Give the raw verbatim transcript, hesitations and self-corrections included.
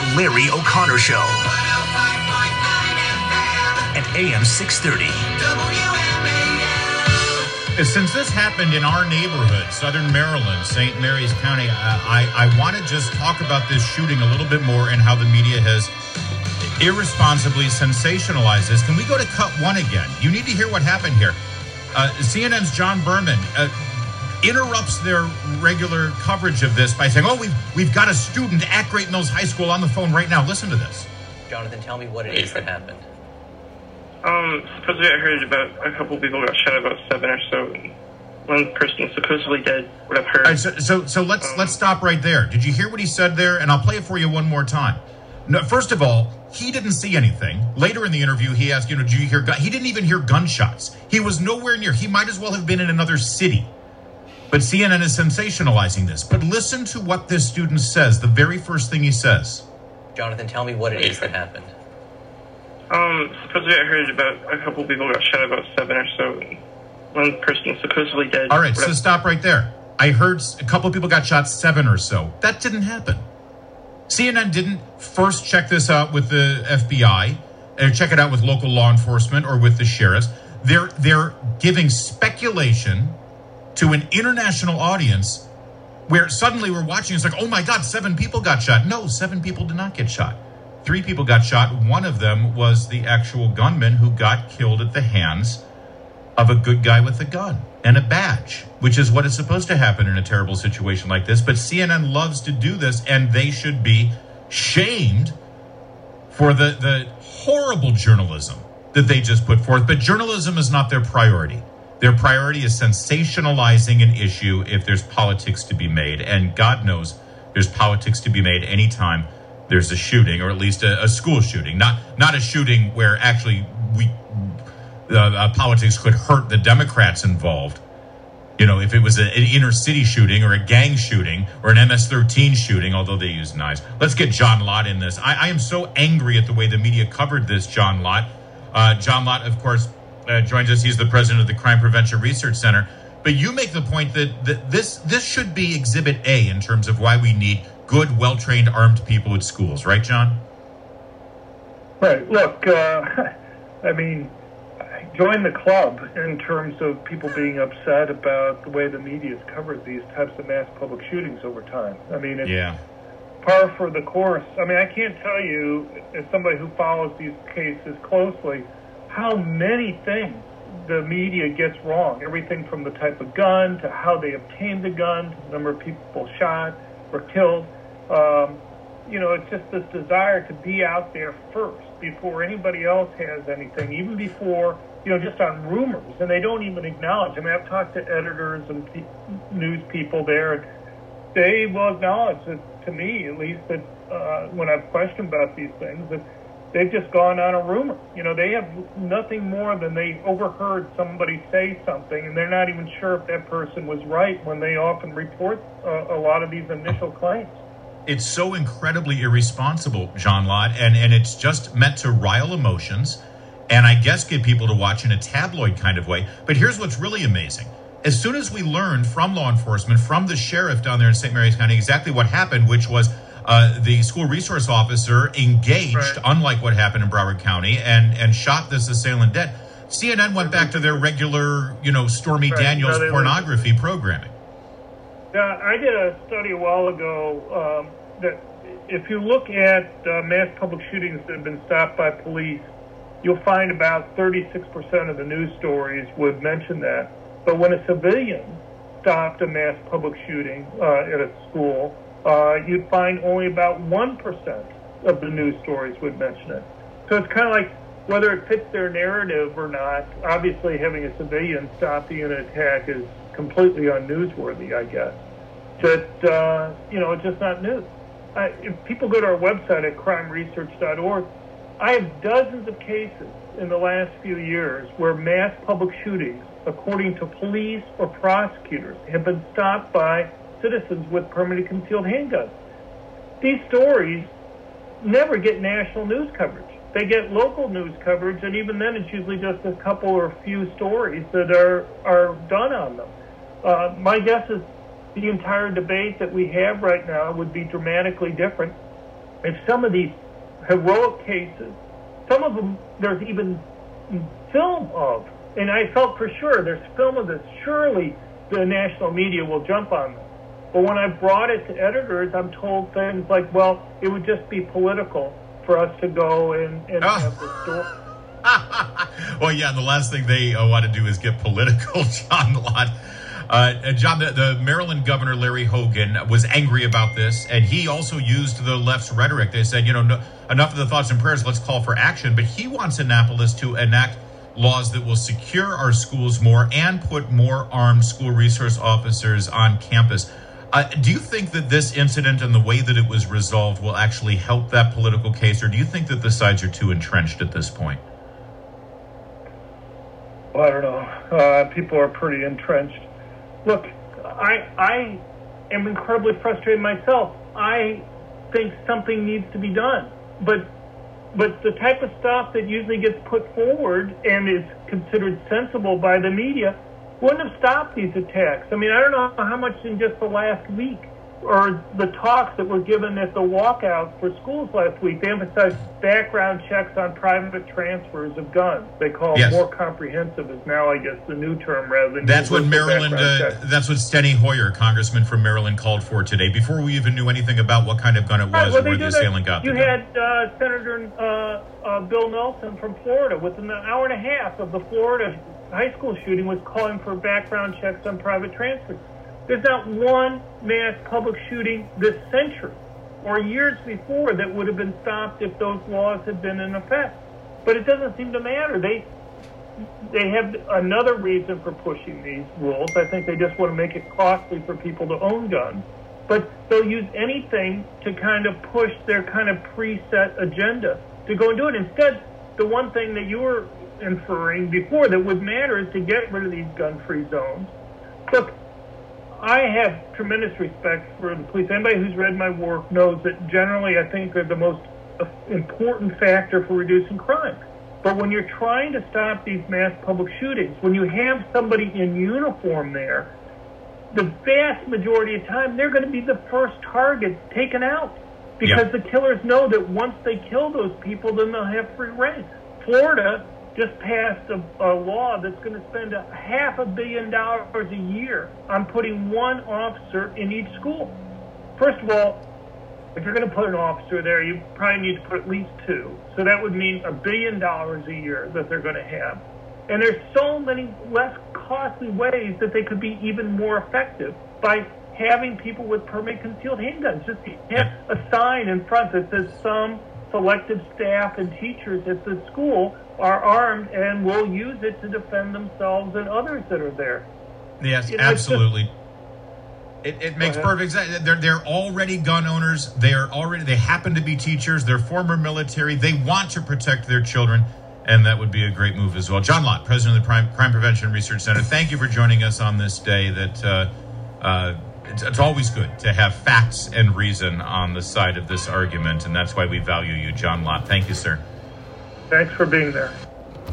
Larry O'Connor Show. At A M six thirty. Since this happened in our neighborhood, Southern Maryland, Saint Mary's County, I, I, I want to just talk about this shooting a little bit more and how the media has irresponsibly sensationalized this. Can we go to cut one again? You need to hear what happened here. Uh, C N N's John Berman uh, interrupts their regular coverage of this by saying, oh, we've, we've got a student at Great Mills High School on the phone right now. Listen to this. Jonathan, tell me what it is that happened. Um, supposedly I heard about a couple people got shot, about seven or so. One person is supposedly dead, what I've heard. All right, so, so, so let's, um, let's stop right there. Did you hear what he said there? And I'll play it for you one more time. No, first of all, he didn't see anything. Later in the interview, he asked, you know, did you hear, gun-? He didn't even hear gunshots. He was nowhere near. He might as well have been in another city. But C N N is sensationalizing this. But listen to what this student says, the very first thing he says. Jonathan, tell me what it is that happened. Um, supposedly I heard about a couple people got shot, about seven or so. One person is supposedly dead. All right, so stop right there. I heard a couple people got shot, seven or so. That didn't happen. C N N didn't first check this out with the F B I, or check it out with local law enforcement or with the sheriffs. They're, they're giving speculation to an international audience where suddenly we're watching, it's like, oh my God, seven people got shot. No, seven people did not get shot. Three people got shot. One of them was the actual gunman who got killed at the hands of a good guy with a gun and a badge, which is what is supposed to happen in a terrible situation like this. But C N N loves to do this, and they should be shamed for the, the horrible journalism that they just put forth. But journalism is not their priority. Their priority is sensationalizing an issue if there's politics to be made. And God knows there's politics to be made anytime there's a shooting, or at least a, a school shooting. Not not a shooting where actually we uh, uh, politics could hurt the Democrats involved. You know, if it was a, an inner city shooting or a gang shooting or an M S thirteen shooting, although they use knives. Let's get John Lott in this. I, I am so angry at the way the media covered this, John Lott. Uh, John Lott, of course, uh, joins us. He's the president of the Crime Prevention Research Center. But you make the point that, that this this should be Exhibit A in terms of why we need good, well-trained, armed people at schools. Right, John? Right. Look, uh, I mean, join the club in terms of people being upset about the way the media has covered these types of mass public shootings over time. I mean, it's yeah. par for the course. I mean, I can't tell you, as somebody who follows these cases closely, how many things the media gets wrong. Everything from the type of gun to how they obtained the gun to the number of people shot or killed. Um, you know, it's just this desire to be out there first before anybody else has anything, even before, you know, just on rumors. And they don't even acknowledge. I mean, I've talked to editors and pe- news people there, and they will acknowledge that, to me at least, that uh, when I've questioned about these things, that they've just gone on a rumor. You know, they have nothing more than they overheard somebody say something, and they're not even sure if that person was right when they often report uh, a lot of these initial claims. It's so incredibly irresponsible, John Lott, and, and it's just meant to rile emotions and I guess get people to watch in a tabloid kind of way. But here's what's really amazing. As soon as we learned from law enforcement, from the sheriff down there in Saint Mary's County, exactly what happened, which was uh, the school resource officer engaged, right, unlike what happened in Broward County, and, and shot this assailant dead, C N N went back to their regular, you know, Stormy right. Daniels no, pornography were. programming. Yeah, I did a study a while ago um, that if you look at uh, mass public shootings that have been stopped by police, you'll find about thirty-six percent of the news stories would mention that. But when a civilian stopped a mass public shooting uh, at a school, uh, you'd find only about one percent of the news stories would mention it. So it's kind of like whether it fits their narrative or not. Obviously, having a civilian stopping an attack is completely unnewsworthy, I guess. But, uh, you know, it's just not news. I, if people go to our website at crime research dot org, I have dozens of cases in the last few years where mass public shootings, according to police or prosecutors, have been stopped by citizens with permanently concealed handguns. These stories never get national news coverage. They get local news coverage, and even then it's usually just a couple or a few stories that are, are done on them. Uh, my guess is the entire debate that we have right now would be dramatically different if some of these heroic cases, some of them there's even film of, and I felt for sure there's film of this, surely the national media will jump on them. But when I brought it to editors, I'm told things like, well, it would just be political for us to go and, and oh. have the story. Well, yeah, the last thing they uh, want to do is get political, John Lott. Uh, John, the, the Maryland governor, Larry Hogan, was angry about this, and he also used the left's rhetoric. They said, you know, no, enough of the thoughts and prayers, let's call for action. But he wants Annapolis to enact laws that will secure our schools more and put more armed school resource officers on campus. Uh, do you think that this incident and the way that it was resolved will actually help that political case, or do you think that the sides are too entrenched at this point? Well, I don't know. Uh, people are pretty entrenched. Look, I I am incredibly frustrated myself. I think something needs to be done, but but the type of stuff that usually gets put forward and is considered sensible by the media wouldn't have stopped these attacks. I mean, I don't know how much in just the last week, or the talks that were given at the walkouts for schools last week. They emphasized background checks on private transfers of guns. They call yes. it more comprehensive is now, I guess, the new term rather than... That's what Maryland, uh, that's what Steny Hoyer, congressman from Maryland, called for today, before we even knew anything about what kind of gun it was right, well, or where the assailant got You the gun. had uh, Senator uh, uh, Bill Nelson from Florida, within an hour and a half of the Florida high school shooting, was calling for background checks on private transfers. There's not one mass public shooting this century or years before that would have been stopped if those laws had been in effect. But it doesn't seem to matter. They they have another reason for pushing these rules. I think they just want to make it costly for people to own guns. But they'll use anything to kind of push their kind of preset agenda to go and do it. Instead, the one thing that you were inferring before that would matter is to get rid of these gun-free zones. Look, I have tremendous respect for the police. Anybody who's read my work knows that generally I think they're the most important factor for reducing crime. But when you're trying to stop these mass public shootings, when you have somebody in uniform there, the vast majority of time they're going to be the first target taken out, because yeah. the killers know that once they kill those people, then they'll have free reign. Florida just passed a, a law that's going to spend a half a billion dollars a year on putting one officer in each school. First of all, if you're going to put an officer there, you probably need to put at least two. So that would mean a billion dollars a year that they're going to have. And there's so many less costly ways that they could be even more effective by having people with permit concealed handguns. Just have a sign in front that says some selective staff and teachers at the school are armed and will use it to defend themselves and others that are there. Yes, you know, absolutely. Just, it, it makes perfect sense. They're they're already gun owners. They are already. They happen to be teachers. They're former military. They want to protect their children, and that would be a great move as well. John Lott, president of the Crime, Crime Prevention Research Center. Thank you for joining us on this day. That uh, uh, it's, it's always good to have facts and reason on the side of this argument, and that's why we value you, John Lott. Thank you, sir. Thanks for being there.